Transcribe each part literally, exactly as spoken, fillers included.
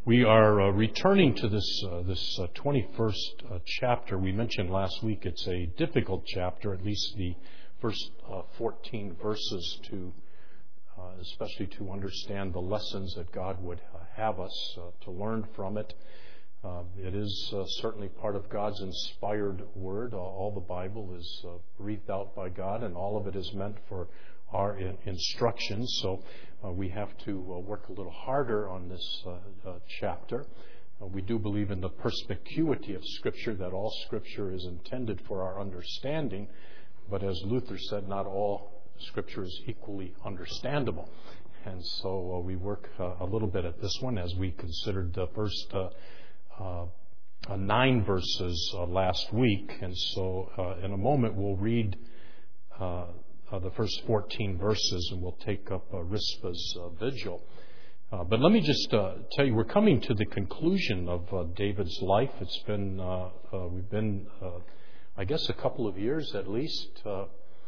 We are uh, returning to this uh, this uh, twenty-first uh, chapter. We mentioned last week it's a difficult chapter, at least the first uh, fourteen verses, to uh, especially to understand the lessons that God would uh, have us uh, to learn from it. Uh, it is uh, certainly part of God's inspired word. All, all the Bible is uh, breathed out by God, and all of it is meant for our in- instructions. So uh, we have to uh, work a little harder on this uh, uh, chapter. Uh, we do believe in the perspicuity of Scripture, that all Scripture is intended for our understanding. But as Luther said, not all Scripture is equally understandable. And so uh, we work uh, a little bit at this one as we considered the first uh, uh, uh, nine verses uh, last week. And so uh, in a moment we'll read uh, Uh, the first fourteen verses, and we'll take up uh, Rizpah's uh, vigil. Uh, but let me just uh, tell you, we're coming to the conclusion of uh, David's life. It's been, uh, uh, we've been, uh, I guess, a couple of years at least, uh,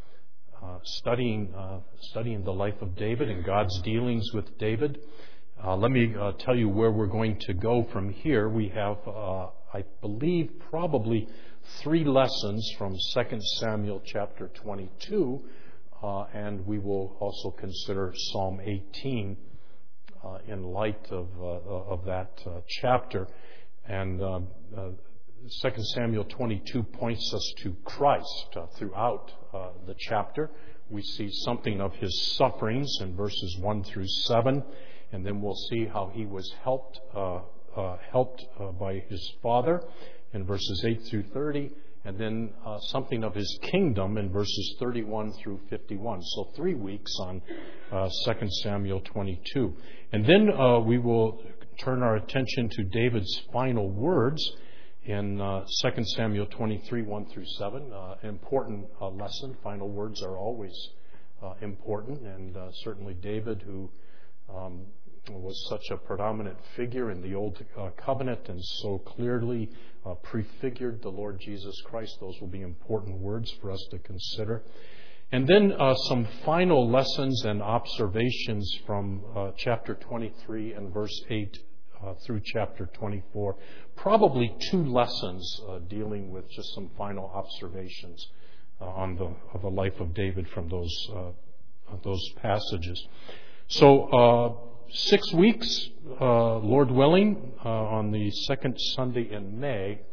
uh, studying uh, studying the life of David and God's dealings with David. Uh, let me uh, tell you where we're going to go from here. We have, uh, I believe, probably three lessons from Second Samuel chapter twenty-two. Uh, and we will also consider Psalm eighteen uh, in light of uh, of that uh, chapter. And uh, uh, Second Samuel twenty-two points us to Christ uh, throughout uh, the chapter. We see something of His sufferings in verses one through seven, and then we'll see how He was helped uh, uh, helped uh, by His Father in verses eight through thirty. And then uh, something of His kingdom in verses thirty-one through fifty-one. So three weeks on uh, Second Samuel twenty-two. And then uh, we will turn our attention to David's final words in uh, Second Samuel twenty-three, one through seven. Uh, important uh, lesson. Final words are always uh, important. And uh, certainly David, who um, was such a predominant figure in the Old uh, Covenant and so clearly uh, prefigured the Lord Jesus Christ. Those will be important words for us to consider. And then uh, some final lessons and observations from uh, chapter twenty-three and verse eight uh, through chapter twenty-four. Probably two lessons uh, dealing with just some final observations uh, on the, of the life of David from those, uh, those passages. So, uh, Six weeks, uh, Lord willing, uh, on the second Sunday in May,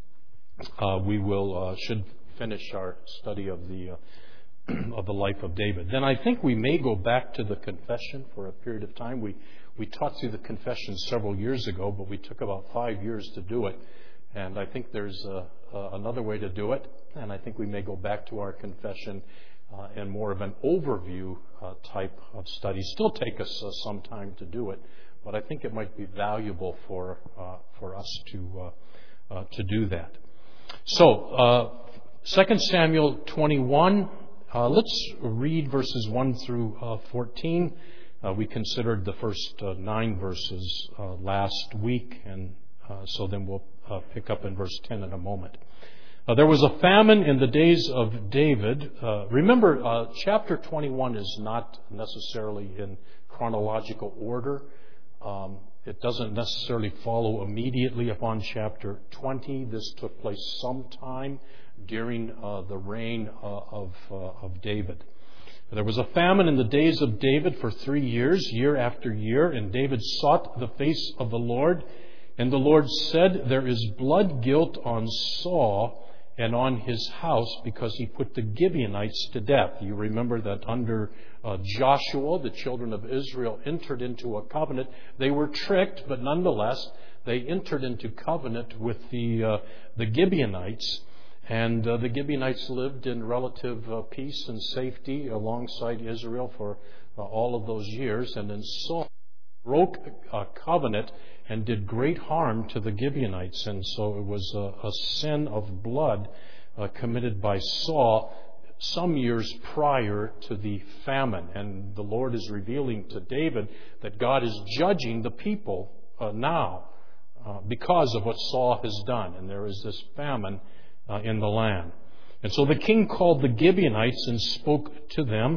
uh, we will uh, should finish our study of the uh, of the life of David. Then I think we may go back to the confession for a period of time. We we taught through the confession several years ago, but we took about five years to do it, and I think there's uh, uh, another way to do it, and I think we may go back to our confession Uh, and more of an overview uh, type of study. Still take us uh, some time to do it, but I think it might be valuable for uh, for us to uh, uh, to do that. So, uh, Second Samuel twenty-one. Uh, let's read verses one through uh, fourteen. Uh, we considered the first uh, nine verses uh, last week, and uh, so then we'll uh, pick up in verse ten in a moment. Uh, there was a famine in the days of David. Uh, remember, uh, chapter twenty-one is not necessarily in chronological order. Um, it doesn't necessarily follow immediately upon chapter twenty. This took place sometime during uh, the reign uh, of, uh, of David. There was a famine in the days of David for three years, year after year, and David sought the face of the Lord. And the Lord said, "There is blood guilt on Saul and on his house, because he put the Gibeonites to death." You remember that under uh, Joshua, the children of Israel entered into a covenant. They were tricked, but nonetheless, they entered into covenant with the uh, the Gibeonites. And uh, the Gibeonites lived in relative uh, peace and safety alongside Israel for uh, all of those years. And then Saul broke a covenant and did great harm to the Gibeonites. And so it was a, a sin of blood uh, committed by Saul some years prior to the famine. And the Lord is revealing to David that God is judging the people uh, now uh, because of what Saul has done. And there is this famine uh, in the land. And so the king called the Gibeonites and spoke to them,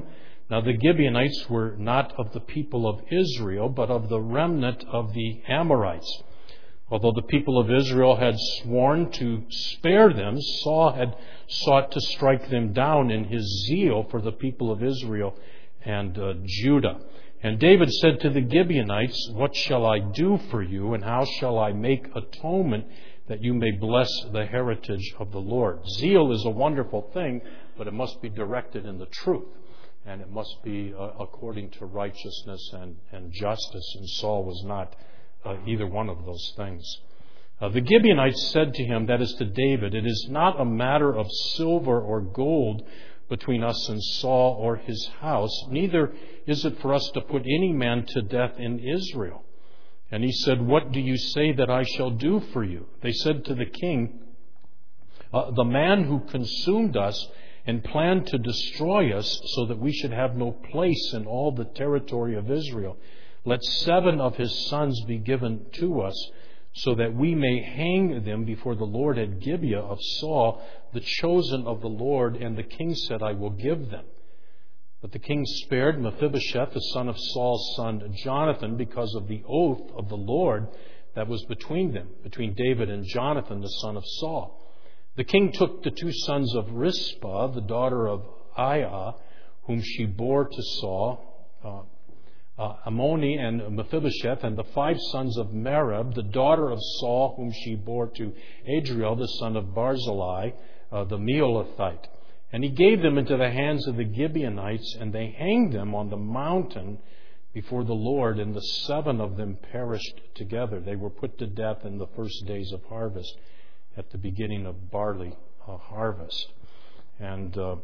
Now the Gibeonites were not of the people of Israel, but of the remnant of the Amorites. Although the people of Israel had sworn to spare them, Saul had sought to strike them down in his zeal for the people of Israel and uh, Judah. And David said to the Gibeonites, "What shall I do for you, and how shall I make atonement that you may bless the heritage of the Lord?" Zeal is a wonderful thing, but it must be directed in the truth. And it must be uh, according to righteousness and, and justice. And Saul was not uh, either one of those things. Uh, the Gibeonites said to him, that is to David, "It is not a matter of silver or gold between us and Saul or his house. Neither is it for us to put any man to death in Israel." And he said, "What do you say that I shall do for you?" They said to the king, uh, "The man who consumed us and planned to destroy us so that we should have no place in all the territory of Israel, let seven of his sons be given to us, so that we may hang them before the Lord at Gibeah of Saul, the chosen of the Lord." And the king said, "I will give them." But the king spared Mephibosheth, the son of Saul's son Jonathan, because of the oath of the Lord that was between them, between David and Jonathan, the son of Saul. The king took the two sons of Rizpah, the daughter of Aiah, whom she bore to Saul, uh, uh, Ammoni and Mephibosheth, and the five sons of Merab, the daughter of Saul, whom she bore to Adriel, the son of Barzillai, uh, the Meolathite. And he gave them into the hands of the Gibeonites, and they hanged them on the mountain before the Lord, and the seven of them perished together. They were put to death in the first days of harvest, at the beginning of barley uh, harvest. And uh,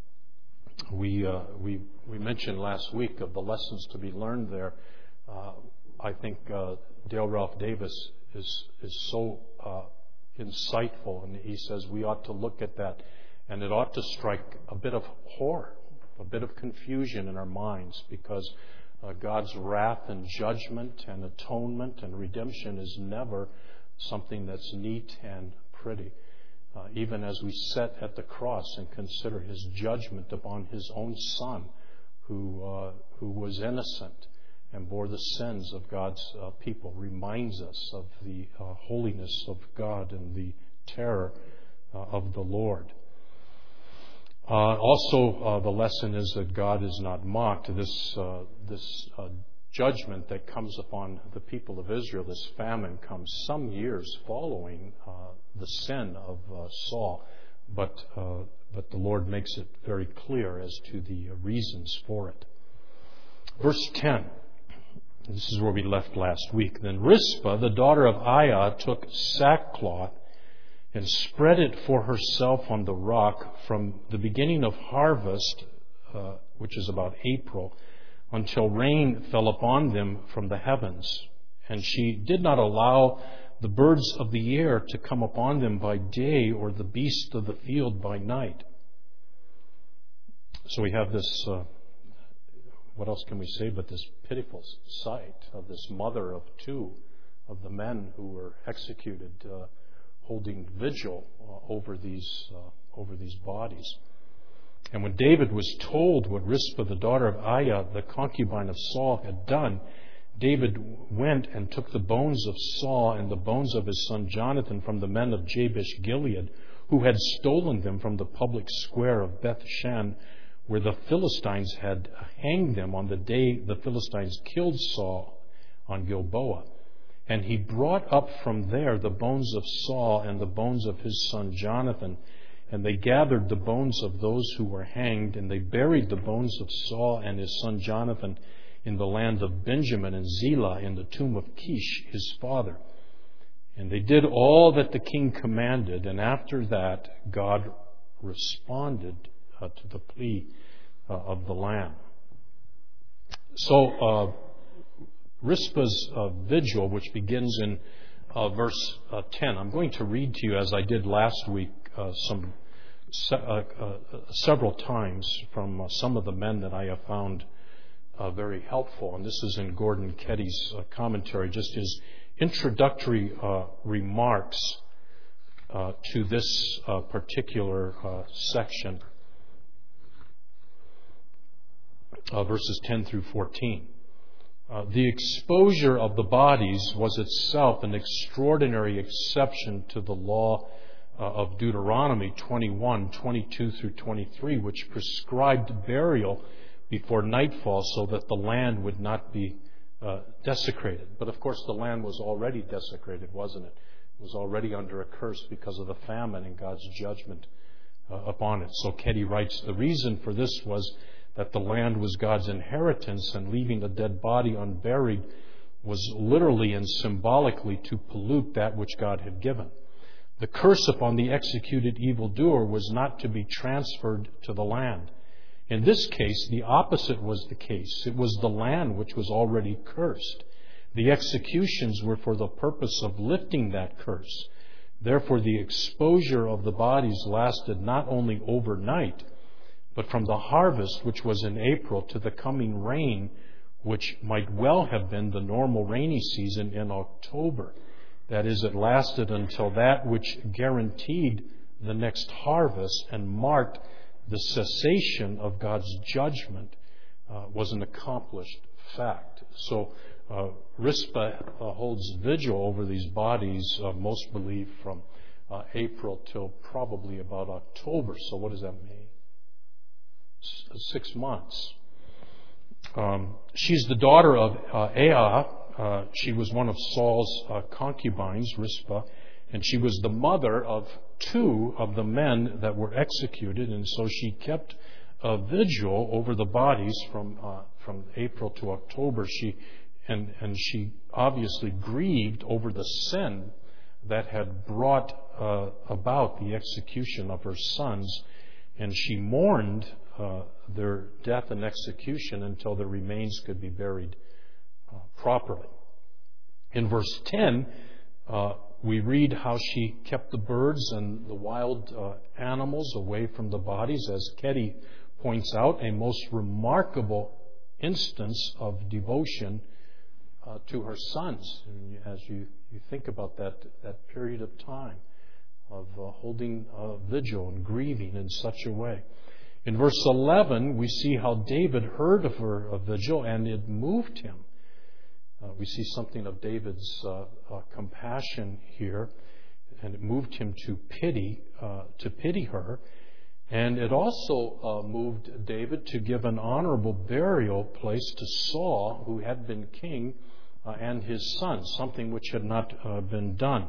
we uh, we we mentioned last week of the lessons to be learned there. Uh, I think uh, Dale Ralph Davis is is so uh, insightful, and he says we ought to look at that, and it ought to strike a bit of horror, a bit of confusion in our minds, because uh, God's wrath and judgment and atonement and redemption is never something that's neat and pretty. Uh, even as we sit at the cross and consider his judgment upon his own son, who uh, who was innocent and bore the sins of God's uh, people, reminds us of the uh, holiness of God and the terror uh, of the Lord. Uh, also, uh, the lesson is that God is not mocked. This uh, this uh, judgment that comes upon the people of Israel, this famine, comes some years following uh, the sin of uh, Saul, but uh, but the Lord makes it very clear as to the reasons for it. Verse ten, this is where we left last week. "Then Rizpah, the daughter of Aiah, took sackcloth and spread it for herself on the rock from the beginning of harvest, uh, which is about April, until rain fell upon them from the heavens. And she did not allow the birds of the air to come upon them by day, or the beasts of the field by night." So we have this, uh, what else can we say but this pitiful sight of this mother of two of the men who were executed, uh, holding vigil uh, over these uh, over these bodies. And when David was told what Rizpah, the daughter of Aiah, the concubine of Saul, had done, David went and took the bones of Saul and the bones of his son Jonathan from the men of Jabesh Gilead, who had stolen them from the public square of Beth-shan, where the Philistines had hanged them on the day the Philistines killed Saul on Gilboa. And he brought up from there the bones of Saul and the bones of his son Jonathan, and they gathered the bones of those who were hanged, and they buried the bones of Saul and his son Jonathan in the land of Benjamin and Zelah, in the tomb of Kish, his father. And they did all that the king commanded, and after that God responded uh, to the plea uh, of the lamb. So, uh, Rizpah's uh, vigil, which begins in uh, verse uh, ten. I'm going to read to you, as I did last week, uh, some se- uh, uh, several times from uh, some of the men that I have found uh, very helpful. And this is in Gordon Ketty's uh, commentary, just his introductory uh, remarks uh, to this uh, particular uh, section. uh, verses ten through fourteen. Uh, the exposure of the bodies was itself an extraordinary exception to the law uh, of Deuteronomy twenty-one, twenty-two through twenty-three, which prescribed burial before nightfall so that the land would not be uh, desecrated. But of course the land was already desecrated, wasn't it? It was already under a curse because of the famine and God's judgment uh, upon it. So Ketty writes, the reason for this was that the land was God's inheritance, and leaving a dead body unburied was literally and symbolically to pollute that which God had given. The curse upon the executed evildoer was not to be transferred to the land. In this case, the opposite was the case. It was the land which was already cursed. The executions were for the purpose of lifting that curse. Therefore, the exposure of the bodies lasted not only overnight, but from the harvest, which was in April, to the coming rain, which might well have been the normal rainy season in October. That is, it lasted until that which guaranteed the next harvest and marked the cessation of God's judgment uh, was an accomplished fact. So uh, Rizpah uh, holds vigil over these bodies, uh, most believe from uh, April till probably about October. So what does that mean? S- six months. Um, she's the daughter of uh, Aiah. Uh, she was one of Saul's uh, concubines, Rizpah, and she was the mother of two of the men that were executed, and so she kept a vigil over the bodies from uh, from April to October. She and and she obviously grieved over the sin that had brought uh, about the execution of her sons, and she mourned uh, their death and execution until their remains could be buried uh, properly. In verse ten, uh, we read how she kept the birds and the wild uh, animals away from the bodies. As Ketty points out, a most remarkable instance of devotion uh, to her sons. And as you, you think about that, that period of time of uh, holding uh, vigil and grieving in such a way. In verse eleven, we see how David heard of her uh, vigil and it moved him. Uh, we see something of David's uh, uh, compassion here, and it moved him to pity, uh, to pity her. And it also uh, moved David to give an honorable burial place to Saul, who had been king, uh, and his sons, something which had not uh, been done.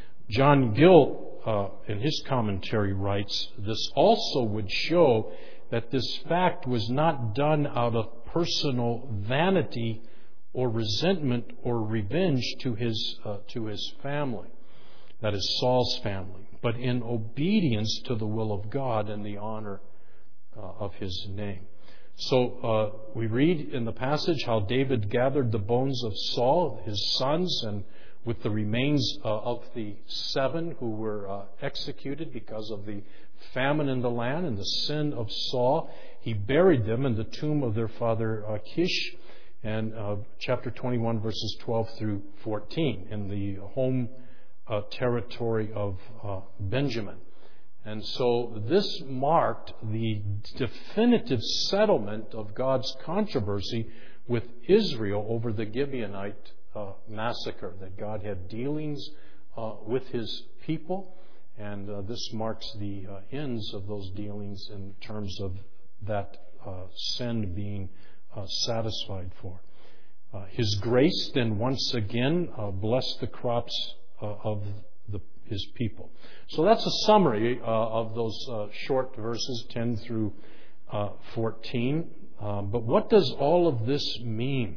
John Gill, uh, in his commentary, writes, this also would show that this fact was not done out of personal vanity or resentment or revenge to his uh, to his family, that is Saul's family, but in obedience to the will of God and the honor uh, of his name. So uh, we read in the passage how David gathered the bones of Saul, his sons, and with the remains uh, of the seven who were uh, executed because of the famine in the land and the sin of Saul, he buried them in the tomb of their father uh, Kish. And uh, chapter twenty-one, verses twelve through fourteen, in the home uh, territory of uh, Benjamin. And so this marked the definitive settlement of God's controversy with Israel over the Gibeonite uh, massacre, that God had dealings uh, with his people. And uh, this marks the uh, ends of those dealings in terms of that uh, sin being Uh, satisfied for. Uh, his grace then once again uh, blessed the crops uh, of the, his people. So that's a summary uh, of those uh, short verses, ten through uh, fourteen. Uh, but what does all of this mean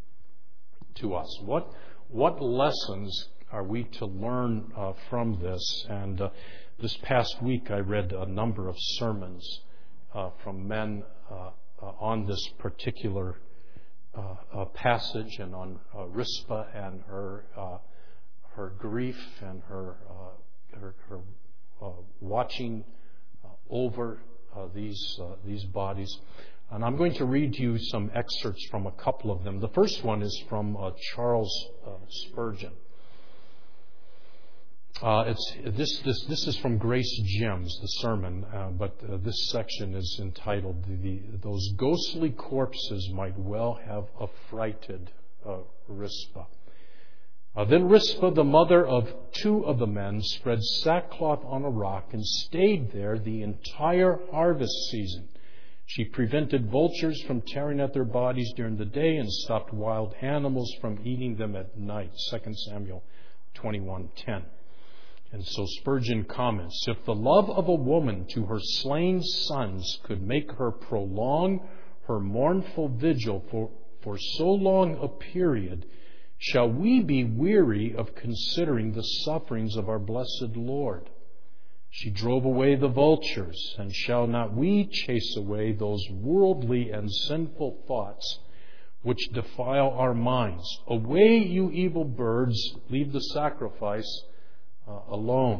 to us? What what lessons are we to learn uh, from this? And uh, this past week I read a number of sermons uh, from men uh, Uh, on this particular uh, uh, passage and on uh, Rizpah and her uh, her grief and her uh, her, her uh, watching uh, over uh, these uh, these bodies. And I'm going to read you some excerpts from a couple of them. The first one is from uh, Charles uh, Spurgeon. Uh, it's this this this is from Grace Gems, the sermon, uh, but uh, this section is entitled the, the, "Those Ghostly Corpses Might Well Have Affrighted uh, Rizpah." Uh, then Rizpah, the mother of two of the men, spread sackcloth on a rock and stayed there the entire harvest season. She prevented vultures from tearing at their bodies during the day and stopped wild animals from eating them at night. Second Samuel twenty-one ten. And so Spurgeon comments, "If the love of a woman to her slain sons could make her prolong her mournful vigil for, for so long a period, shall we be weary of considering the sufferings of our blessed Lord? She drove away the vultures, and shall not we chase away those worldly and sinful thoughts which defile our minds? Away, you evil birds, leave the sacrifice Uh, alone.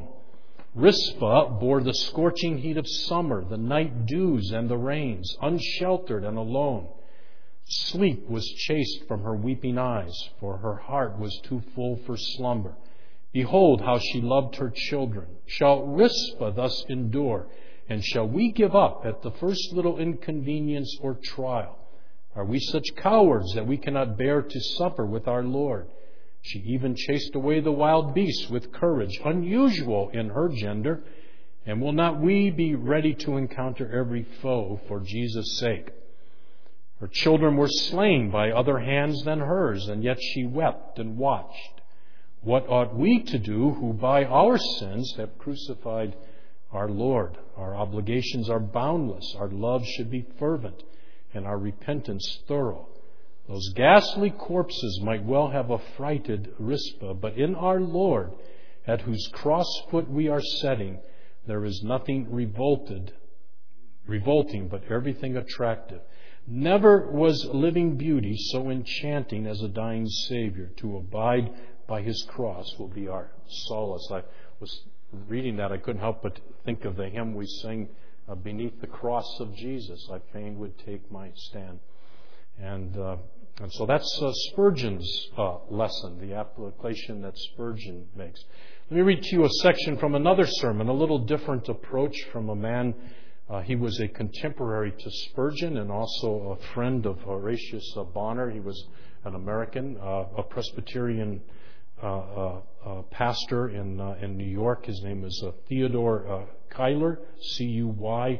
Rizpah bore the scorching heat of summer, the night dews and the rains, unsheltered and alone. Sleep was chased from her weeping eyes, for her heart was too full for slumber. Behold how she loved her children. Shall Rizpah thus endure, and shall we give up at the first little inconvenience or trial? Are we such cowards that we cannot bear to suffer with our Lord? She even chased away the wild beasts with courage unusual in her gender. And will not we be ready to encounter every foe for Jesus' sake? Her children were slain by other hands than hers, and yet she wept and watched. What ought we to do who by our sins have crucified our Lord? Our obligations are boundless. Our love should be fervent, and our repentance thorough. Those ghastly corpses might well have affrighted Rizpah, but in our Lord, at whose cross foot we are setting, there is nothing revolted, revolting, but everything attractive. Never was living beauty so enchanting as a dying Savior. To abide by His cross will be our solace. I was reading that, I couldn't help but think of the hymn we sing, uh, "Beneath the cross of Jesus, I fain would take my stand." And uh, and so that's uh, Spurgeon's uh, lesson, the application that Spurgeon makes. Let me read to you a section from another sermon, a little different approach from a man. Uh, he was a contemporary to Spurgeon and also a friend of Horatius uh, Bonner. He was an American, uh, a Presbyterian uh, uh, uh, pastor in uh, in New York. His name is uh, Theodore uh, Cuyler, C U Y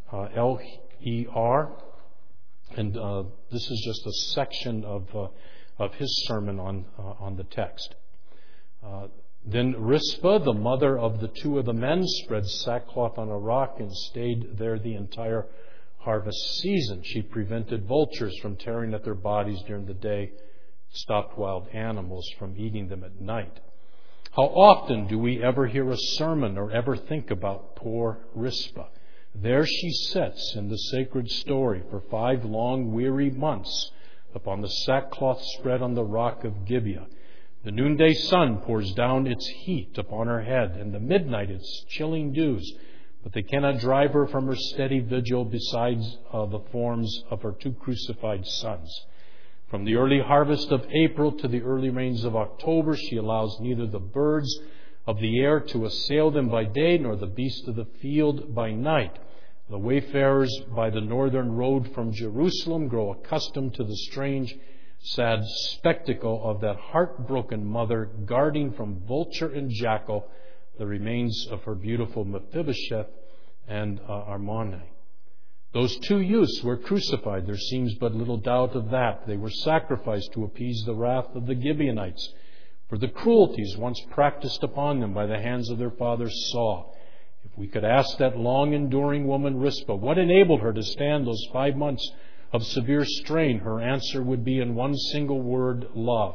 L E R. And uh, this is just a section of uh, of his sermon on uh, on the text. Uh, then Rizpah, the mother of the two of the men, spread sackcloth on a rock and stayed there the entire harvest season. She prevented vultures from tearing at their bodies during the day, stopped wild animals from eating them at night. How often do we ever hear a sermon or ever think about poor Rizpah? There she sits in the sacred story for five long weary months upon the sackcloth spread on the rock of Gibeah. The noonday sun pours down its heat upon her head, and the midnight its chilling dews, but they cannot drive her from her steady vigil beside uh, the forms of her two crucified sons. From the early harvest of April to the early rains of October, she allows neither the birds of the air to assail them by day, nor the beasts of the field by night. The wayfarers by the northern road from Jerusalem grow accustomed to the strange, sad spectacle of that heartbroken mother guarding from vulture and jackal the remains of her beautiful Mephibosheth and uh, Armone. Those two youths were crucified. There seems but little doubt of that. They were sacrificed to appease the wrath of the Gibeonites for the cruelties once practiced upon them by the hands of their father Saul. If we could ask that long-enduring woman Rizpah what enabled her to stand those five months of severe strain, her answer would be in one single word: love.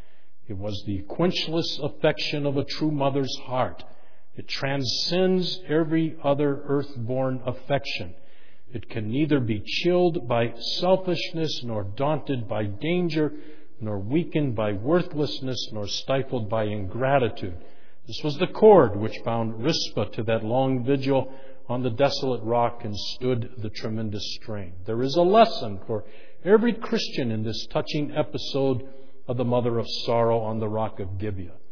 It was the quenchless affection of a true mother's heart. It transcends every other earth-born affection. It can neither be chilled by selfishness, nor daunted by danger, nor weakened by worthlessness, nor stifled by ingratitude. This was the cord which bound Rizpah to that long vigil on the desolate rock and stood the tremendous strain. There is a lesson for every Christian in this touching episode of the Mother of Sorrow on the rock of Gibeah.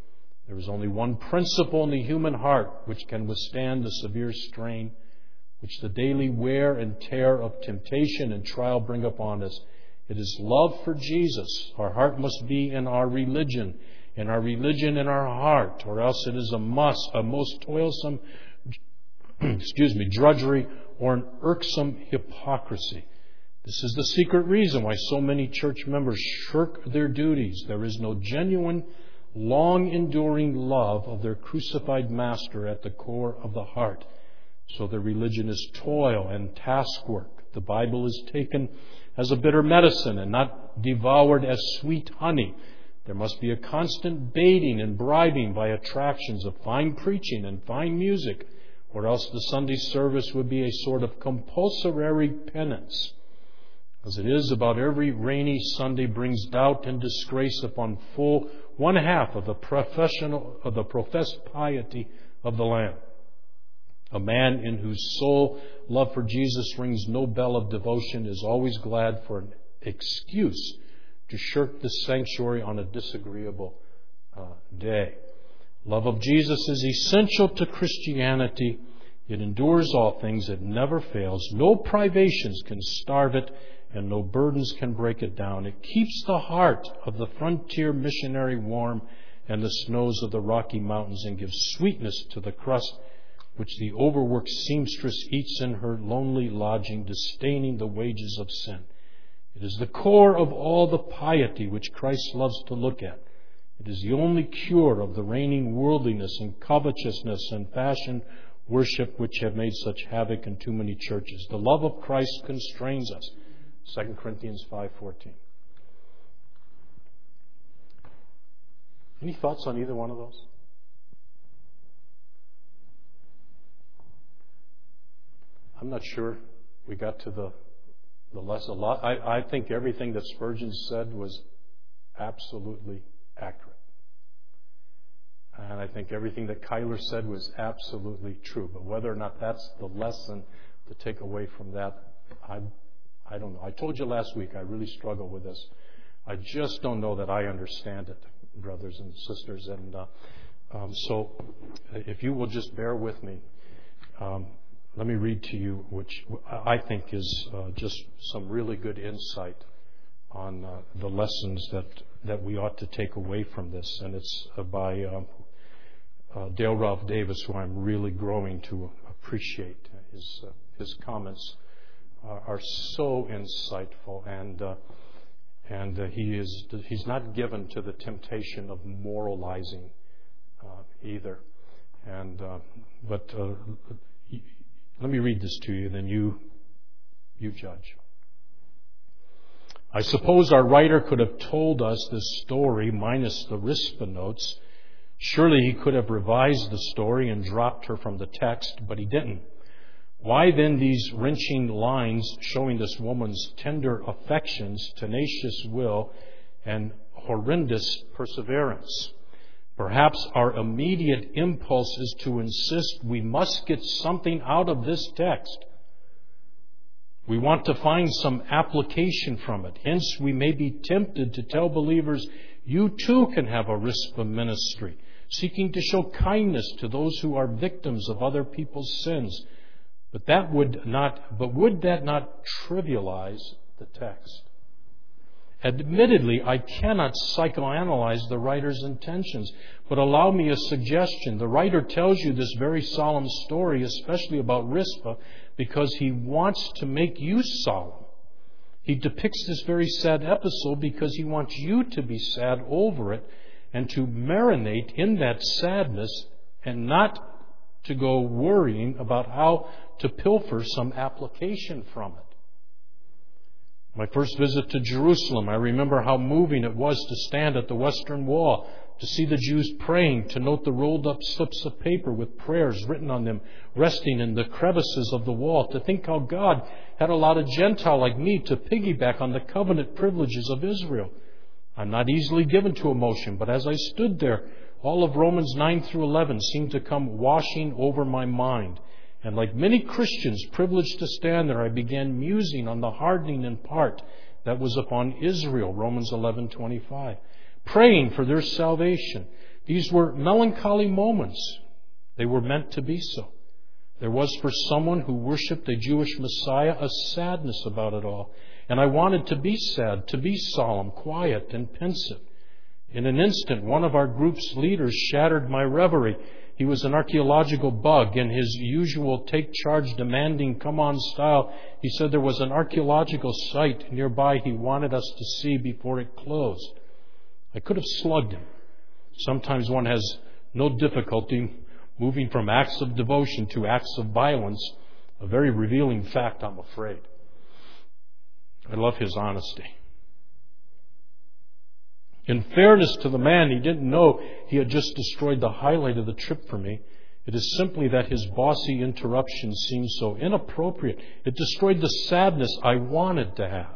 There is only one principle in the human heart which can withstand the severe strain which the daily wear and tear of temptation and trial bring upon us. It is love for Jesus. Our heart must be in our religion, and our religion in our heart, or else it is a must, a most toilsome, excuse me, drudgery or an irksome hypocrisy. This is the secret reason why so many church members shirk their duties. There is no genuine, long-enduring love of their crucified Master at the core of the heart. So their religion is toil and taskwork. The Bible is taken as a bitter medicine and not devoured as sweet honey. There must be a constant baiting and bribing by attractions of fine preaching and fine music, or else the Sunday service would be a sort of compulsory penance. As it is, about every rainy Sunday brings doubt and disgrace upon full one half of the professional of the professed piety of the land. A man in whose soul love for Jesus rings no bell of devotion is always glad for an excuse to shirk the sanctuary on a disagreeable uh, day. Love of Jesus is essential to Christianity. It endures all things. It never fails. No privations can starve it, and no burdens can break it down. It keeps the heart of the frontier missionary warm and the snows of the Rocky Mountains, and gives sweetness to the crust which the overworked seamstress eats in her lonely lodging, disdaining the wages of sin. It is the core of all the piety which Christ loves to look at. It is the only cure of the reigning worldliness and covetousness and fashion worship which have made such havoc in too many churches. The love of Christ constrains us. Second Corinthians five fourteen. Any thoughts on either one of those? I'm not sure we got to the the lesson. A lot. I, I think everything that Spurgeon said was absolutely accurate. And I think everything that Kyler said was absolutely true. But whether or not that's the lesson to take away from that, I I don't know. I told you last week I really struggle with this. I just don't know that I understand it, brothers and sisters. And uh, um, so if you will just bear with me, um, let me read to you, which I think is uh, just some really good insight on uh, the lessons that, that we ought to take away from this. And it's uh, by uh, uh, Dale Ralph Davis, who I'm really growing to appreciate. His, uh, his comments are, are so insightful, and uh, and uh, he is he's not given to the temptation of moralizing uh, either. And uh, but. Uh, Let me read this to you, then you you judge. I suppose our writer could have told us this story minus the Rispa notes. Surely he could have revised the story and dropped her from the text, but he didn't. Why then these wrenching lines showing this woman's tender affections, tenacious will, and horrendous perseverance? Perhaps our immediate impulse is to insist we must get something out of this text. We want to find some application from it. Hence, we may be tempted to tell believers, you too can have a Rispa ministry, seeking to show kindness to those who are victims of other people's sins. But that would not, but would that not trivialize the text? Admittedly, I cannot psychoanalyze the writer's intentions, but allow me a suggestion. The writer tells you this very solemn story, especially about Rispa, because he wants to make you solemn. He depicts this very sad episode because he wants you to be sad over it and to marinate in that sadness and not to go worrying about how to pilfer some application from it. My first visit to Jerusalem, I remember how moving it was to stand at the Western Wall, to see the Jews praying, to note the rolled up slips of paper with prayers written on them, resting in the crevices of the wall, to think how God had allowed a Gentile like me to piggyback on the covenant privileges of Israel. I'm not easily given to emotion, but as I stood there, all of Romans nine through eleven seemed to come washing over my mind. And like many Christians privileged to stand there, I began musing on the hardening in part that was upon Israel, Romans eleven twenty-five, praying for their salvation, These were melancholy moments. They were meant to be so. There was, for someone who worshipped a Jewish Messiah, a sadness about it all. And I wanted to be sad, to be solemn, quiet, and pensive. In an instant, one of our group's leaders shattered my reverie. He was an archaeological bug. In his usual take-charge, demanding, come-on style, he said there was an archaeological site nearby he wanted us to see before it closed. I could have slugged him. Sometimes one has no difficulty moving from acts of devotion to acts of violence, a very revealing fact, I'm afraid. I love his honesty. In fairness to the man, he didn't know he had just destroyed the highlight of the trip for me. It is simply that his bossy interruption seemed so inappropriate. It destroyed the sadness I wanted to have.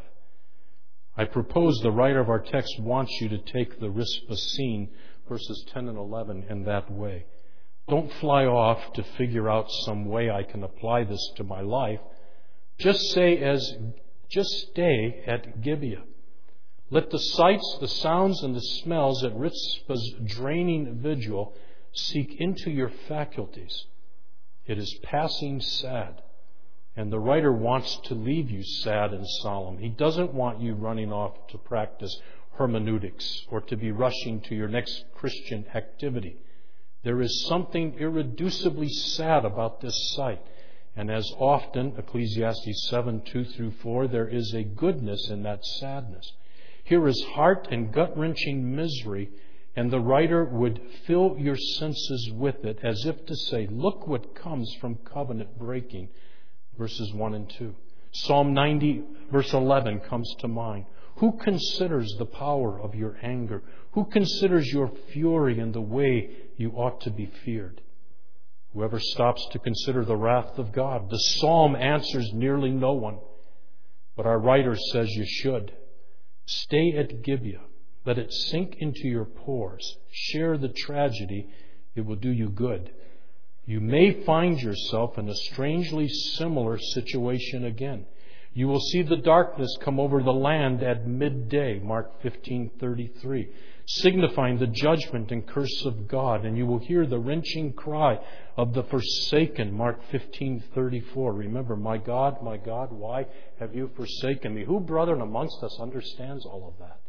I propose the writer of our text wants you to take the Rizpah scene, verses ten and eleven, in that way. Don't fly off to figure out some way I can apply this to my life. Just say as, just stay at Gibeah. Let the sights, the sounds, and the smells at Rizpah's draining vigil seek into your faculties. It is passing sad, and the writer wants to leave you sad and solemn. He doesn't want you running off to practice hermeneutics or to be rushing to your next Christian activity. There is something irreducibly sad about this sight. And as often, Ecclesiastes seven, two through four, there is a goodness in that sadness. Here is heart and gut-wrenching misery, and the writer would fill your senses with it as if to say, look what comes from covenant breaking, verses one and two. Psalm ninety, verse eleven comes to mind. Who considers the power of your anger? Who considers your fury and the way you ought to be feared? Whoever stops to consider the wrath of God. The psalm answers nearly no one, but our writer says you should. Stay at Gibeah. Let it sink into your pores. Share the tragedy. It will do you good. You may find yourself in a strangely similar situation again. You will see the darkness come over the land at midday, Mark fifteen thirty-three, signifying the judgment and curse of God. And you will hear the wrenching cry of the forsaken, Mark fifteen thirty-four. Remember, my God, my God, why have you forsaken me? Who, brethren, amongst us understands all of that?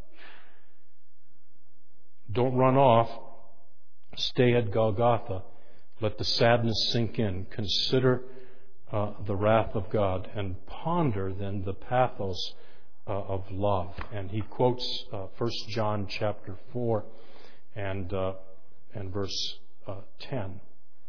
Don't run off. Stay at Golgotha. Let the sadness sink in. Consider uh, the wrath of God and ponder then the pathos uh, of love. And he quotes uh, First John chapter four and uh, and verse uh, ten.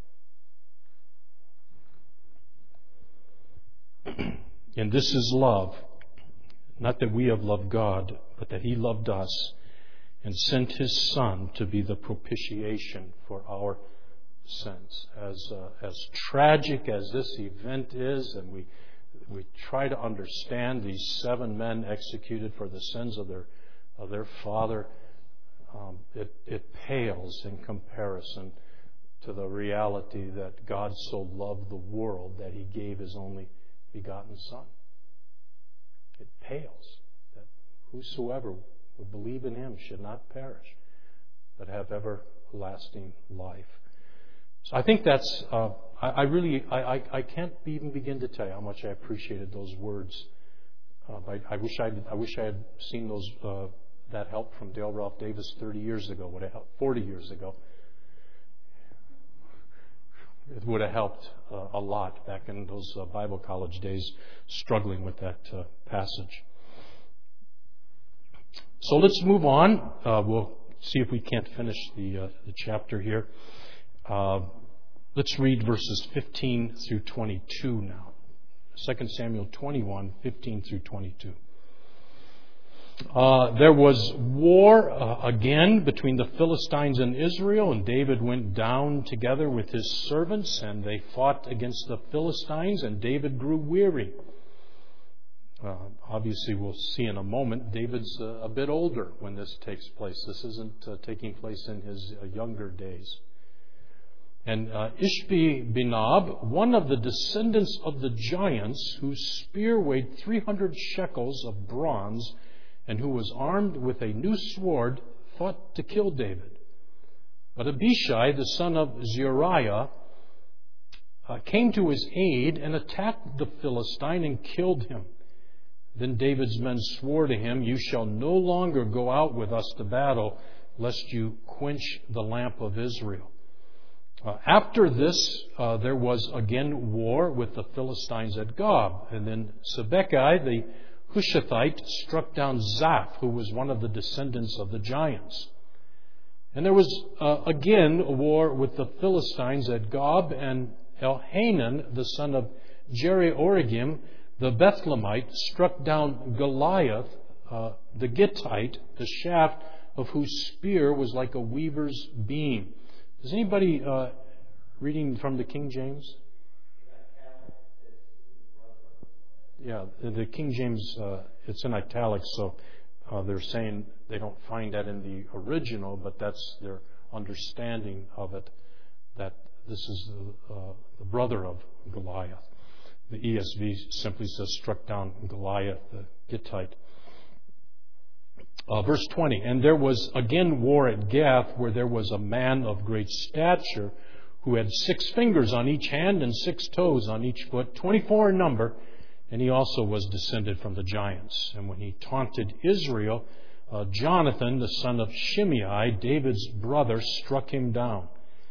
And this is love, not that we have loved God, but that He loved us and sent His Son to be the propitiation for our sins. As uh, as tragic as this event is, and we we try to understand these seven men executed for the sins of their of their father, um, it it pales in comparison to the reality that God so loved the world that He gave His only begotten Son. It pales that whosoever would believe in Him should not perish, but have everlasting life. So I think that's, uh, I, I really, I, I, I can't even begin to tell you how much I appreciated those words. Uh, I, I wish I, I wish I had seen those, uh, that help from Dale Ralph Davis thirty years ago, would have helped, forty years ago. It would have helped uh, a lot back in those uh, Bible college days, struggling with that uh, passage. So let's move on. Uh, we'll see if we can't finish the uh, the chapter here. Uh, let's read verses fifteen through twenty-two now. Second Samuel twenty-one, fifteen through twenty-two. Uh, there was war uh, again between the Philistines and Israel, and David went down together with his servants, and they fought against the Philistines, and David grew weary. Uh, obviously, we'll see in a moment, David's uh, a bit older when this takes place. This isn't uh, taking place in his uh, younger days. And uh, Ishbi-Benob, one of the descendants of the giants, whose spear weighed three hundred shekels of bronze, and who was armed with a new sword, fought to kill David. But Abishai, the son of Zeruiah, uh, came to his aid and attacked the Philistine and killed him. Then David's men swore to him, "You shall no longer go out with us to battle, lest you quench the lamp of Israel." Uh, after this, uh, there was again war with the Philistines at Gob. And then Sibbecai, the Hushathite, struck down Zaph, who was one of the descendants of the giants. And there was uh, again a war with the Philistines at Gob, and Elhanan, the son of Jerioregim, the Bethlehemite, struck down Goliath, uh, the Gittite, the shaft of whose spear was like a weaver's beam. Is anybody uh, reading from the King James? Yeah, the King James, uh, it's in italics, so uh, they're saying they don't find that in the original, but that's their understanding of it, that this is the, uh, the brother of Goliath. The E S V simply says, struck down Goliath, the Gittite. Uh, verse twenty, and there was again war at Gath, where there was a man of great stature who had six fingers on each hand and six toes on each foot, twenty-four in number, and he also was descended from the giants. And when he taunted Israel, uh, Jonathan, the son of Shimei, David's brother, struck him down.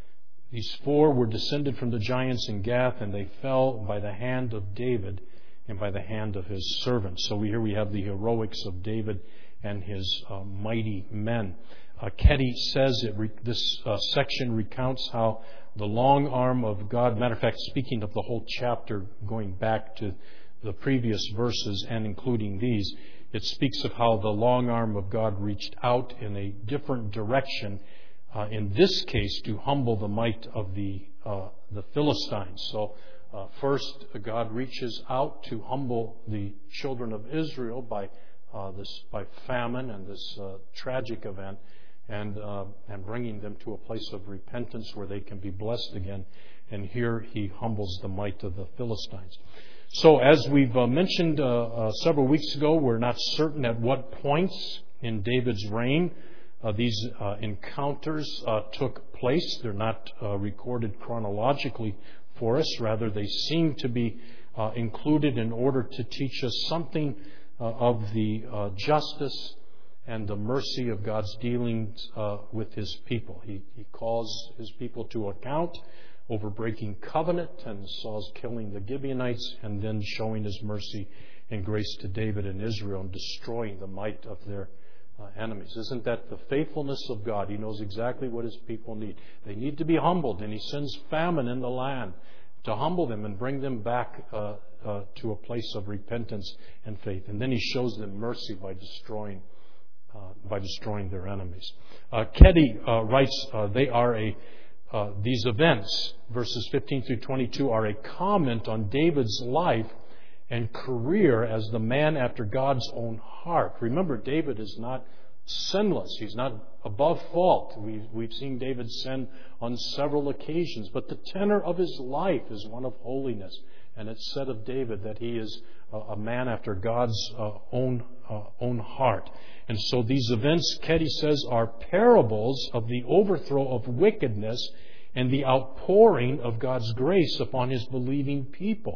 These four were descended from the giants in Gath, and they fell by the hand of David and by the hand of his servants. So here we have the heroics of David and his uh, mighty men. Uh, Ketty says it re- this uh, section recounts how the long arm of God, matter of fact, speaking of the whole chapter, going back to the previous verses and including these, it speaks of how the long arm of God reached out in a different direction, uh, in this case to humble the might of the uh, the Philistines. So uh, first, God reaches out to humble the children of Israel by Uh, this by famine and this uh, tragic event, and uh, and bringing them to a place of repentance where they can be blessed again. And here he humbles the might of the Philistines. So as we've uh, mentioned uh, uh, several weeks ago, we're not certain at what points in David's reign uh, these uh, encounters uh, took place. They're not uh, recorded chronologically for us. Rather, they seem to be uh, included in order to teach us something Uh, of the uh, justice and the mercy of God's dealings uh, with His people. He, he calls His people to account over breaking covenant and Saul's killing the Gibeonites, and then showing His mercy and grace to David and Israel and destroying the might of their uh, enemies. Isn't that the faithfulness of God? He knows exactly what His people need. They need to be humbled, and He sends famine in the land to humble them and bring them back uh, uh, to a place of repentance and faith. And then He shows them mercy by destroying uh, by destroying their enemies. Uh, Ketty uh, writes, uh, they are a uh, these events, verses fifteen through twenty-two, are a comment on David's life and career as the man after God's own heart. Remember, David is not sinless. He's not above fault. We've, we've seen David sin on several occasions, but the tenor of his life is one of holiness. And it's said of David that he is a, a man after God's uh, own uh, own heart. And so these events, Ketty says, are parables of the overthrow of wickedness and the outpouring of God's grace upon His believing people.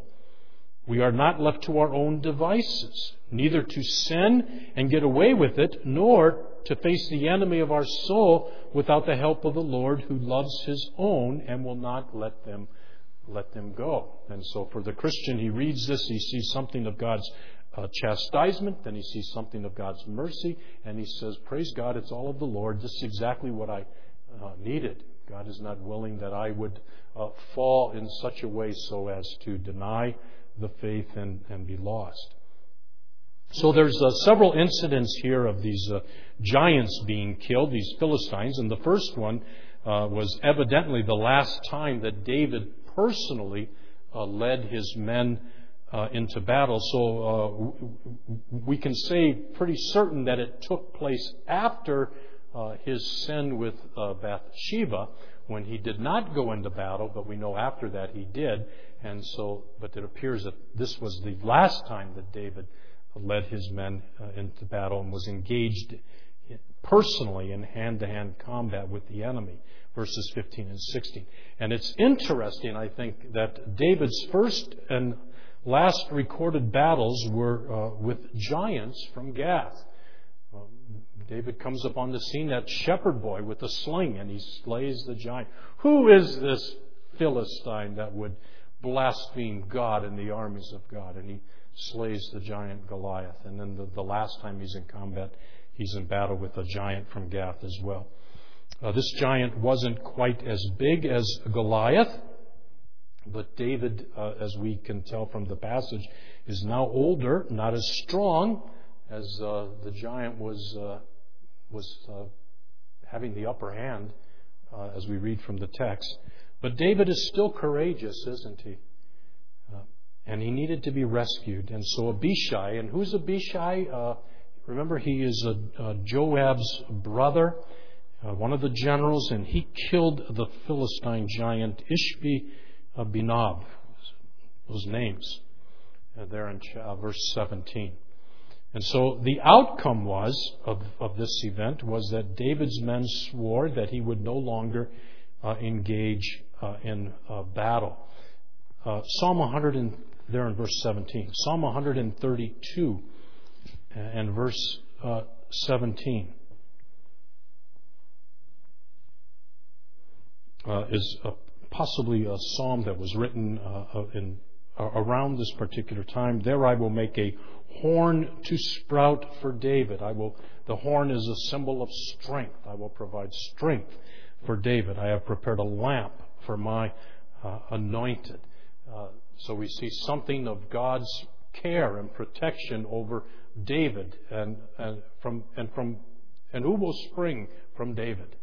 We are not left to our own devices, neither to sin and get away with it, nor to face the enemy of our soul without the help of the Lord, who loves His own and will not let them let them go. And so for the Christian, he reads this, he sees something of God's uh, chastisement, then he sees something of God's mercy, and he says, praise God, it's all of the Lord. This is exactly what I uh, needed. God is not willing that I would uh, fall in such a way so as to deny the faith and, and be lost. So there's uh, several incidents here of these uh, giants being killed, these Philistines, and the first one uh, was evidently the last time that David personally uh, led his men uh, into battle. So uh, we can say pretty certain that it took place after uh, his sin with uh, Bathsheba, when he did not go into battle, but we know after that he did. And so, but it appears that this was the last time that David led his men uh, into battle and was engaged personally in hand-to-hand combat with the enemy, verses fifteen and sixteen. And it's interesting, I think, that David's first and last recorded battles were uh, with giants from Gath. Uh, David comes upon the scene, that shepherd boy with a sling, and he slays the giant. Who is this Philistine that would blaspheme God and the armies of God? And he slays the giant Goliath. And then the, the last time he's in combat, he's in battle with a giant from Gath as well. Uh, this giant wasn't quite as big as Goliath, but David, uh, as we can tell from the passage, is now older, not as strong as uh, the giant was uh, was uh, having the upper hand, uh, as we read from the text. But David is still courageous, isn't he? Uh, and he needed to be rescued. And so Abishai, and who's Abishai? Uh, remember, he is a, a Joab's brother, uh, one of the generals, and he killed the Philistine giant Ishbi-Benob. Those names uh, there in uh, verse seventeen. And so the outcome was of, of this event was that David's men swore that he would no longer uh, engage uh, in uh, battle. Uh, Psalm one hundred, and, there in verse seventeen. Psalm one thirty-two and verse uh, seventeen uh, is a, possibly a psalm that was written uh, in uh, around this particular time. There I will make a horn to sprout for David. I will. The horn is a symbol of strength. I will provide strength for David. I have prepared a lamp for my uh, anointed. Uh, so we see something of God's care and protection over David, and, and from and from and who will spring from David?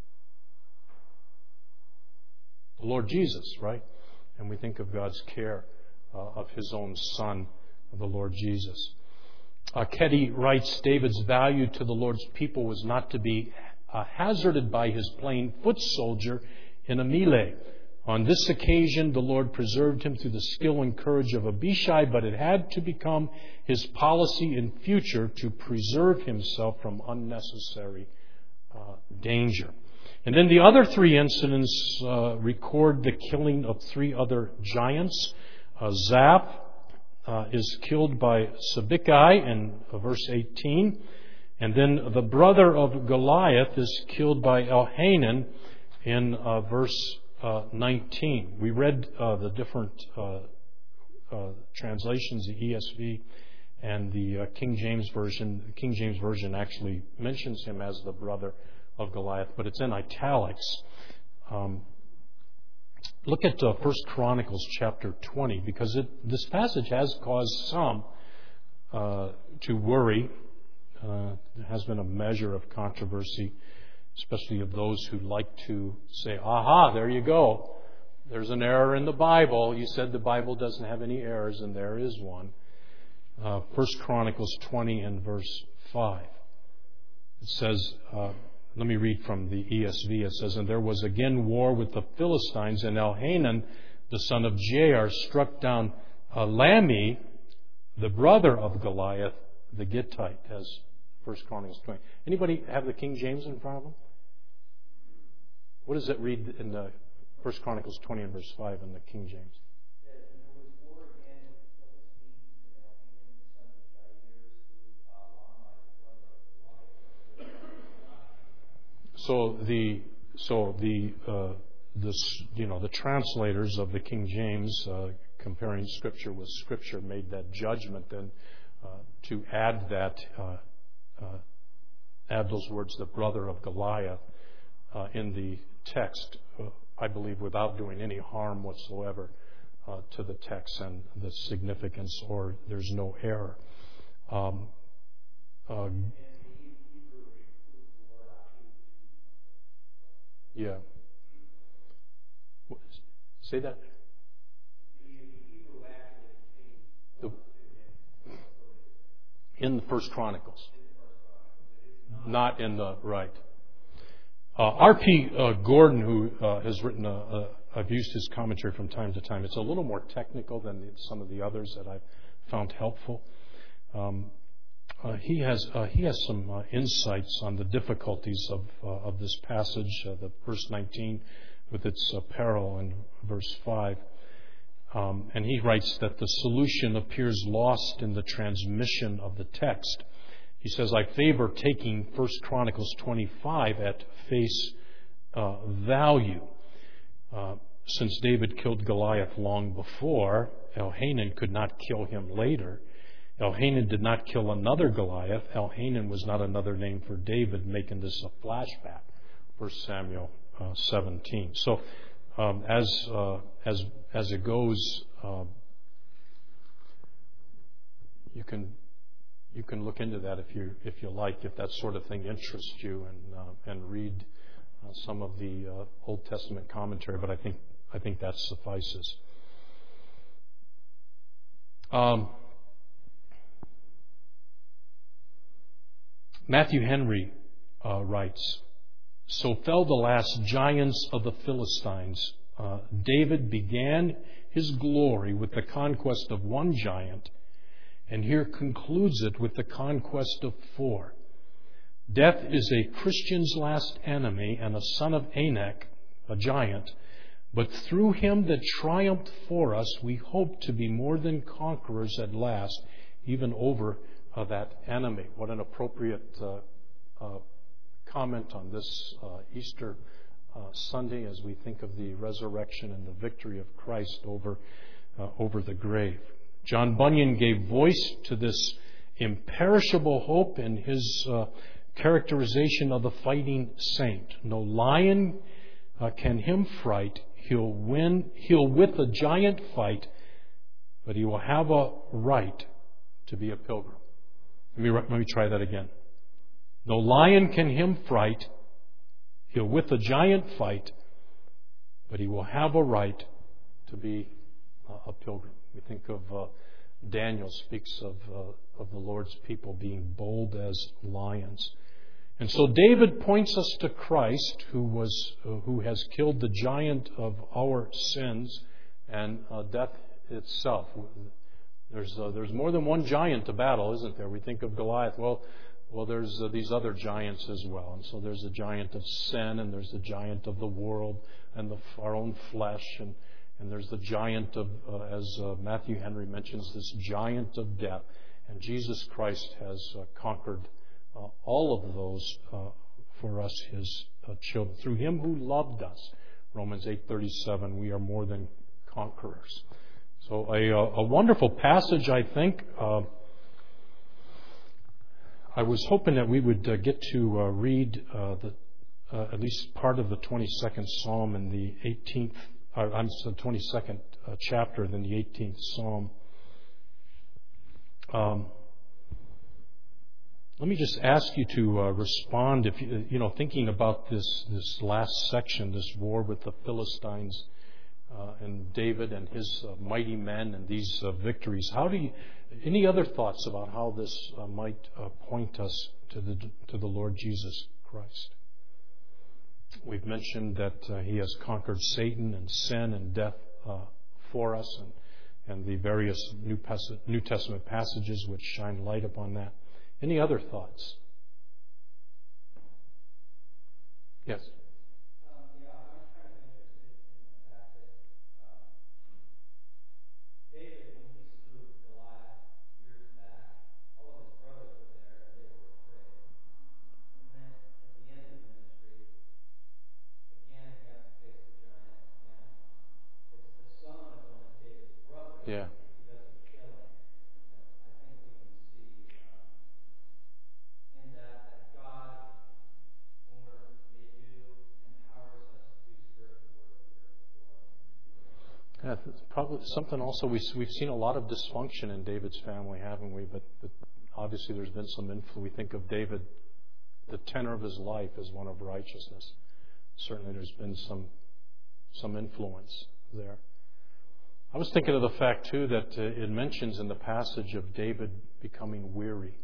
The Lord Jesus, right? And we think of God's care uh, of His own Son, the Lord Jesus. Uh, Ketty writes, David's value to the Lord's people was not to be uh, hazarded by his plain foot soldier in a melee. On this occasion, the Lord preserved him through the skill and courage of Abishai, but it had to become his policy in future to preserve himself from unnecessary uh, danger. And then the other three incidents uh, record the killing of three other giants. Uh, Zaph uh, is killed by Sibbecai in uh, verse eighteen. And then the brother of Goliath is killed by Elhanan in uh, verse uh, nineteen. We read uh, the different uh, uh, translations, the E S V and the uh, King James Version. The King James Version actually mentions him as the brother of Goliath, but it's in italics. Um, look at uh, First Chronicles chapter twenty, because it, this passage has caused some uh, to worry. Uh, there has been a measure of controversy, especially of those who like to say, aha, there you go. There's an error in the Bible. You said the Bible doesn't have any errors, and there is one. Uh, First Chronicles twenty and verse five. It says, uh, let me read from the E S V. It says, and there was again war with the Philistines, and Elhanan, the son of Jair, struck down uh, Lami, the brother of Goliath, the Gittite, as First Chronicles twenty. Anybody have the King James in front of them? What does it read in the First Chronicles twenty and verse five in the King James? So the so the uh, the you know the translators of the King James, uh, comparing Scripture with Scripture, made that judgment then uh, to add that uh, uh, add those words, the brother of Goliath, uh, in the text. Uh, I believe without doing any harm whatsoever uh, to the text and the significance, or there's no error. Um, uh, Yeah. Say that. The, in the First Chronicles. Not in the, right. Uh, R P Uh, Gordon, who uh, has written, a, a, I've used his commentary from time to time. It's a little more technical than the, some of the others that I've found helpful. Um, uh, he has uh, he has some uh, insights on the difficulties of uh, of this passage, uh, the verse nineteen, with its uh, peril in verse five. Um, and he writes that the solution appears lost in the transmission of the text. He says, I favor taking First Chronicles twenty-five at face uh, value. Uh, since David killed Goliath long before, Elhanan could not kill him later. Elhanan did not kill another Goliath. Elhanan was not another name for David, making this a flashback. First Samuel uh, seventeen. So um, as uh, as as it goes, uh, you can you can look into that if you if you like, if that sort of thing interests you, and uh, and read uh, some of the uh, Old Testament commentary. But I think I think that suffices. Um, Matthew Henry uh, writes, so fell the last giants of the Philistines. Uh, David began his glory with the conquest of one giant, and here concludes it with the conquest of four. Death is a Christian's last enemy and a son of Anak, a giant, but through him that triumphed for us, we hope to be more than conquerors at last, even over uh, that enemy. What an appropriate uh, uh, comment on this uh, Easter uh, Sunday as we think of the resurrection and the victory of Christ over uh, over the grave. John Bunyan gave voice to this imperishable hope in his uh, characterization of the fighting saint. No lion uh, can him fright. He'll win. He'll with a giant fight, but he will have a right to be a pilgrim. Let me let me try that again. No lion can him fright. He'll with a giant fight, but he will have a right to be a pilgrim. We think of uh, Daniel speaks of uh, of the Lord's people being bold as lions, and so David points us to Christ, who was uh, who has killed the giant of our sins and uh, death itself. There's uh, there's more than one giant to battle, isn't there? We think of Goliath. Well, well, there's uh, these other giants as well, and so there's a giant of sin, and there's the giant of the world and the, our own flesh, and and there's the giant of, uh, as uh, Matthew Henry mentions, this giant of death. And Jesus Christ has uh, conquered uh, all of those uh, for us, His uh, children. Through Him who loved us, Romans eight thirty-seven, we are more than conquerors. So a, a wonderful passage, I think. Uh, I was hoping that we would uh, get to uh, read uh, the, uh, at least part of the twenty-second Psalm and the eighteenth, uh, I'm sorry, twenty-second uh, chapter, and then the eighteenth Psalm. Um, let me just ask you to uh, respond, if you, you know, thinking about this this last section, this war with the Philistines. Uh, and David and his uh, mighty men and these uh, victories. How do you? Any other thoughts about how this uh, might uh, point us to the to the Lord Jesus Christ? We've mentioned that uh, He has conquered Satan and sin and death uh, for us, and and the various New, Pas- New Testament passages which shine light upon that. Any other thoughts? Yes. Yeah. Yeah, it's probably something also we, we've seen a lot of dysfunction in David's family, haven't we? But, but obviously there's been some influence. We think of David, the tenor of his life is one of righteousness. Certainly there's been some some influence there. I was thinking of the fact, too, that uh, it mentions in the passage of David becoming weary.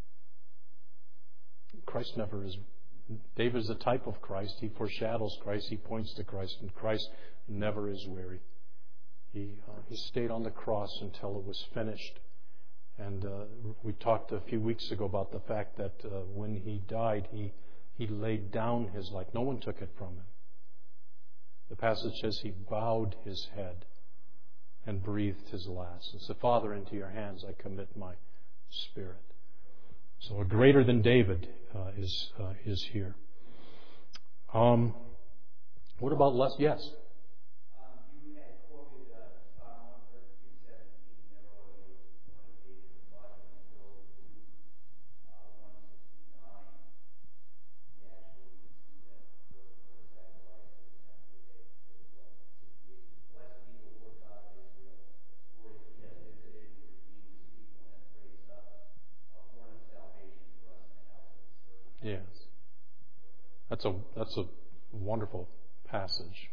Christ never is. David is a type of Christ. He foreshadows Christ. He points to Christ. And Christ never is weary. He, uh, he stayed on the cross until it was finished. And uh, we talked a few weeks ago about the fact that uh, when he died, he, he laid down his life. No one took it from him. The passage says he bowed his head and breathed his last. And said, Father, into your hands I commit my spirit. So a greater than David uh, is uh, is here. Um, what about less? Yes. Um, you had quoted uh, Psalm one thirty-two seventeen. Never will you one of David's body until uh, one sixty-nine. He actually used that for the sacrifices and that's what sixty-eight. Blessed be the Lord God of Israel, for he has visited and redeemed his people and has raised up a horn of salvation for us in the house of his servant. Yes. That's a that's a wonderful passage.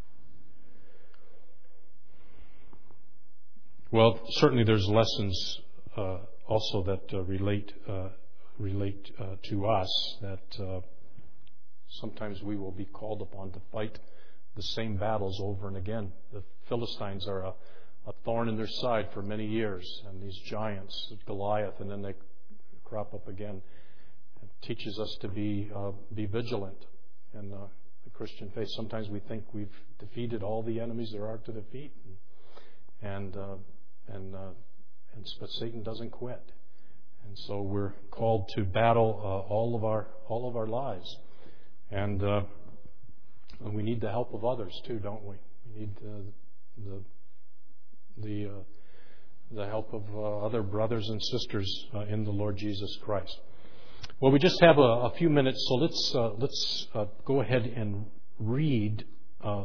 Well, certainly there's lessons uh, also that uh, relate uh, relate uh, to us. That uh, sometimes we will be called upon to fight the same battles over and again. The Philistines are a, a thorn in their side for many years, and these giants, Goliath, and then they crop up again. It teaches us to be uh, be vigilant in uh, the Christian faith. Sometimes we think we've defeated all the enemies there are to defeat, and uh, and uh, and but Satan doesn't quit, and so we're called to battle uh, all of our all of our lives, and, uh, and we need the help of others too, don't we? We need uh, the the uh, the help of uh, other brothers and sisters uh, in the Lord Jesus Christ. Well, we just have a, a few minutes, so let's uh, let's uh, go ahead and read uh,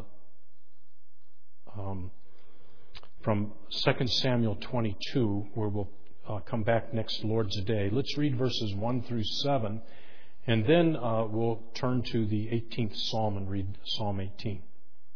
um, from Second Samuel twenty-two, where we'll uh, come back next Lord's Day. Let's read verses one through seven, and then uh, we'll turn to the eighteenth Psalm and read Psalm eighteen.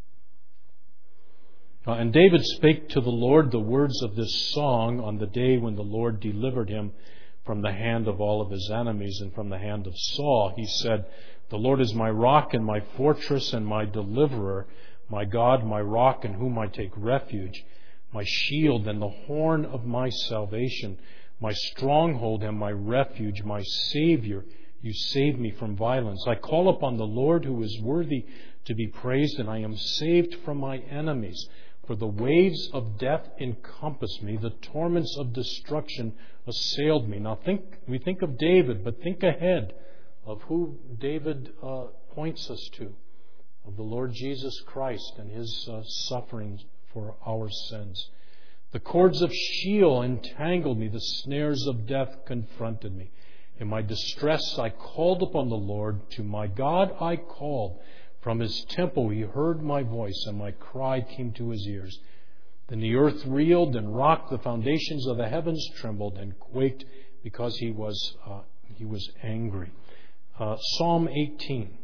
Uh, and David spake to the Lord the words of this song on the day when the Lord delivered him from the hand of all of his enemies and from the hand of Saul. He said, The Lord is my rock and my fortress and my deliverer, my God, my rock in whom I take refuge, my shield and the horn of my salvation, my stronghold and my refuge, my Savior. You save me from violence. I call upon the Lord who is worthy to be praised, and I am saved from my enemies. For the waves of death encompassed me, the torments of destruction assailed me. Now think, we think of David, but think ahead of who David uh, points us to, of the Lord Jesus Christ and his uh, sufferings for our sins. The cords of Sheol entangled me, the snares of death confronted me. In my distress I called upon the Lord, to my God I called. From his temple he heard my voice, and my cry came to his ears. Then the earth reeled and rocked, the foundations of the heavens trembled and quaked, because he was uh, he was angry. Uh, Psalm eighteen.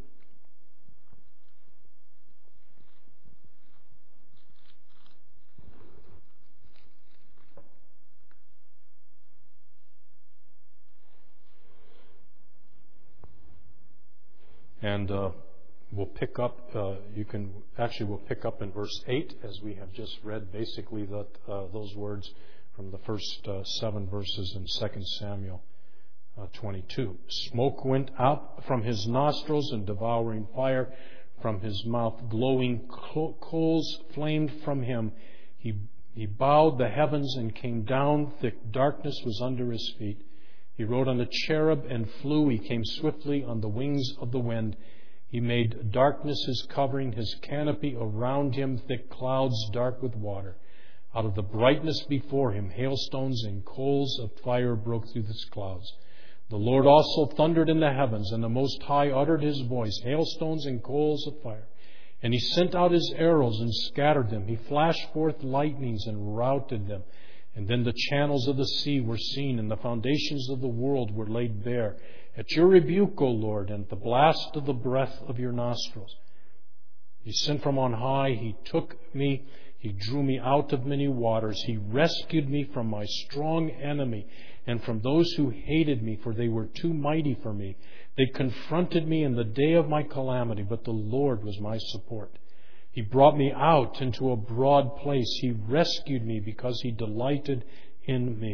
And uh, we'll pick up, uh, you can, actually we'll pick up in verse eight, as we have just read basically that, uh, those words from the first uh, seven verses in Second Samuel uh, twenty-two. Smoke went up from his nostrils and devouring fire from his mouth. Glowing coals flamed from him. He, he bowed the heavens and came down. Thick darkness was under his feet. He rode on a cherub and flew. He came swiftly on the wings of the wind. He made darkness his covering, his canopy around him, thick clouds dark with water. Out of the brightness before him, hailstones and coals of fire broke through the clouds. The Lord also thundered in the heavens, and the Most High uttered his voice, hailstones and coals of fire. And he sent out his arrows and scattered them. He flashed forth lightnings and routed them. And then the channels of the sea were seen, and the foundations of the world were laid bare. At your rebuke, O Lord, and at the blast of the breath of your nostrils. He sent from on high, he took me, he drew me out of many waters. He rescued me from my strong enemy and from those who hated me, for they were too mighty for me. They confronted me in the day of my calamity, but the Lord was my support. He brought me out into a broad place. He rescued me because he delighted in me.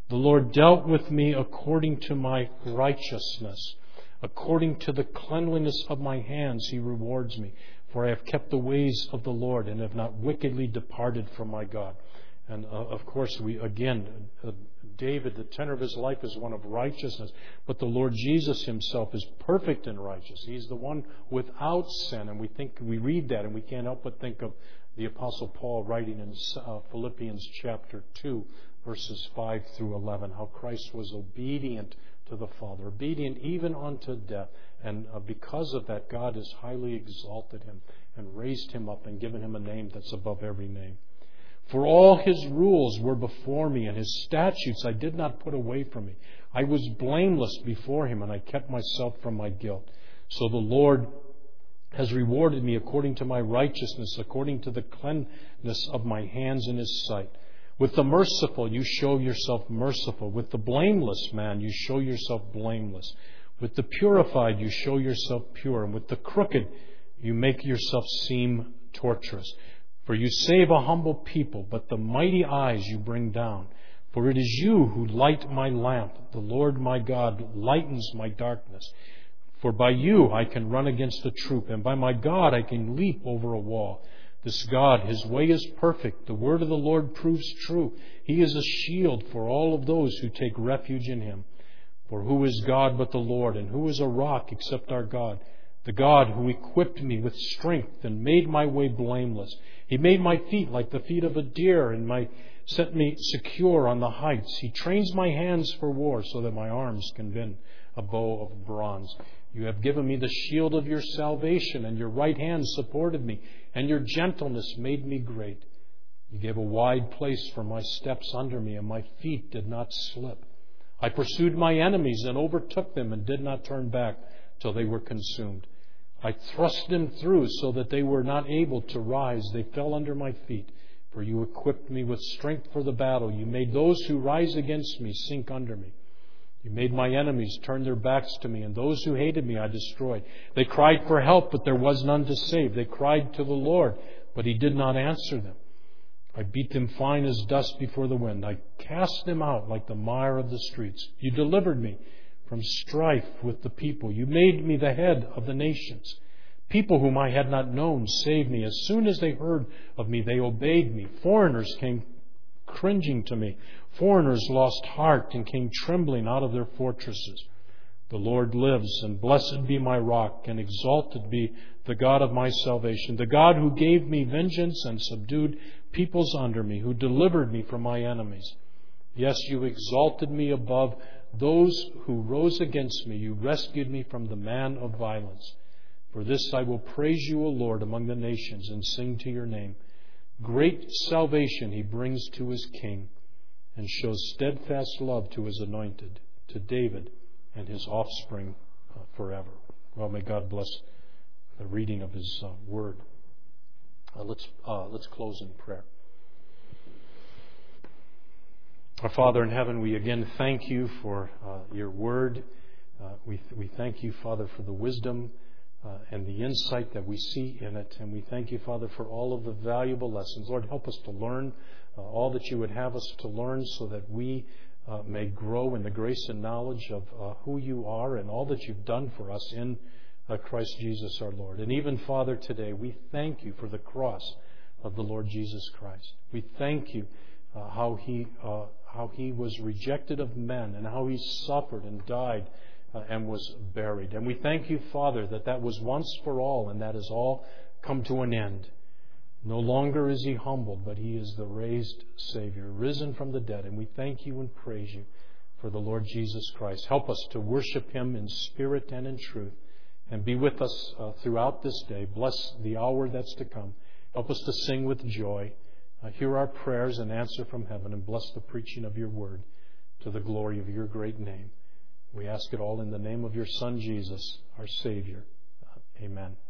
The Lord dealt with me according to my righteousness. According to the cleanliness of my hands, He rewards me. For I have kept the ways of the Lord and have not wickedly departed from my God. And uh, of course, we again, uh, David, the tenor of his life is one of righteousness. But the Lord Jesus Himself is perfect in righteousness. He's the one without sin. And we think we read that and we can't help but think of the Apostle Paul writing in uh, Philippians chapter two, verses five through eleven, how Christ was obedient to the Father, obedient even unto death. And uh, because of that, God has highly exalted Him and raised Him up and given Him a name that's above every name. For all His rules were before me, and His statutes I did not put away from me. I was blameless before Him, and I kept myself from my guilt. So the Lord has rewarded me according to my righteousness, according to the cleanness of my hands in His sight. With the merciful you show yourself merciful. With the blameless man you show yourself blameless. With the purified you show yourself pure. And with the crooked you make yourself seem torturous. For you save a humble people, but the mighty eyes you bring down. For it is you who light my lamp. The Lord my God lightens my darkness. For by you I can run against a troop, and by my God I can leap over a wall. This God, His way is perfect. The word of the Lord proves true. He is a shield for all of those who take refuge in Him. For who is God but the Lord, and who is a rock except our God? The God who equipped me with strength and made my way blameless. He made my feet like the feet of a deer and my set me secure on the heights. He trains my hands for war so that my arms can bend a bow of bronze. You have given me the shield of your salvation, and your right hand supported me, and your gentleness made me great. You gave a wide place for my steps under me, and my feet did not slip. I pursued my enemies and overtook them and did not turn back till they were consumed. I thrust them through so that they were not able to rise. They fell under my feet. For you equipped me with strength for the battle. You made those who rise against me sink under me. You made my enemies turn their backs to me, and those who hated me I destroyed. They cried for help, but there was none to save. They cried to the Lord, but He did not answer them. I beat them fine as dust before the wind. I cast them out like the mire of the streets. You delivered me from strife with the people. You made me the head of the nations. People whom I had not known saved me. As soon as they heard of me, they obeyed me. Foreigners came cringing to me. Foreigners lost heart and came trembling out of their fortresses. The Lord lives, and blessed be my rock, and exalted be the God of my salvation, the God who gave me vengeance and subdued peoples under me, who delivered me from my enemies. Yes, you exalted me above those who rose against me. You rescued me from the man of violence. For this I will praise you, O Lord, among the nations, and sing to your name. Great salvation He brings to His king, and shows steadfast love to His anointed, to David and his offspring uh, forever. Well, may God bless the reading of His uh, word. Uh, let's uh, let's close in prayer. Our Father in heaven, we again thank you for uh, your word. Uh, we th- we thank you, Father, for the wisdom uh, and the insight that we see in it, and we thank you, Father, for all of the valuable lessons. Lord, help us to learn uh, all that you would have us to learn, so that we Uh, may grow in the grace and knowledge of uh, who you are and all that you've done for us in uh, Christ Jesus our Lord. And even, Father, today we thank you for the cross of the Lord Jesus Christ. We thank you uh, how he uh, how he was rejected of men, and how he suffered and died uh, and was buried. And we thank you, Father, that that was once for all, and that has all come to an end. No longer is he humbled, but he is the raised Savior, risen from the dead. And we thank you and praise you for the Lord Jesus Christ. Help us to worship him in spirit and in truth, and be with us uh, throughout this day. Bless the hour that's to come. Help us to sing with joy. Uh, hear our prayers and answer from heaven, and bless the preaching of your word to the glory of your great name. We ask it all in the name of your Son, Jesus, our Savior. Uh, amen.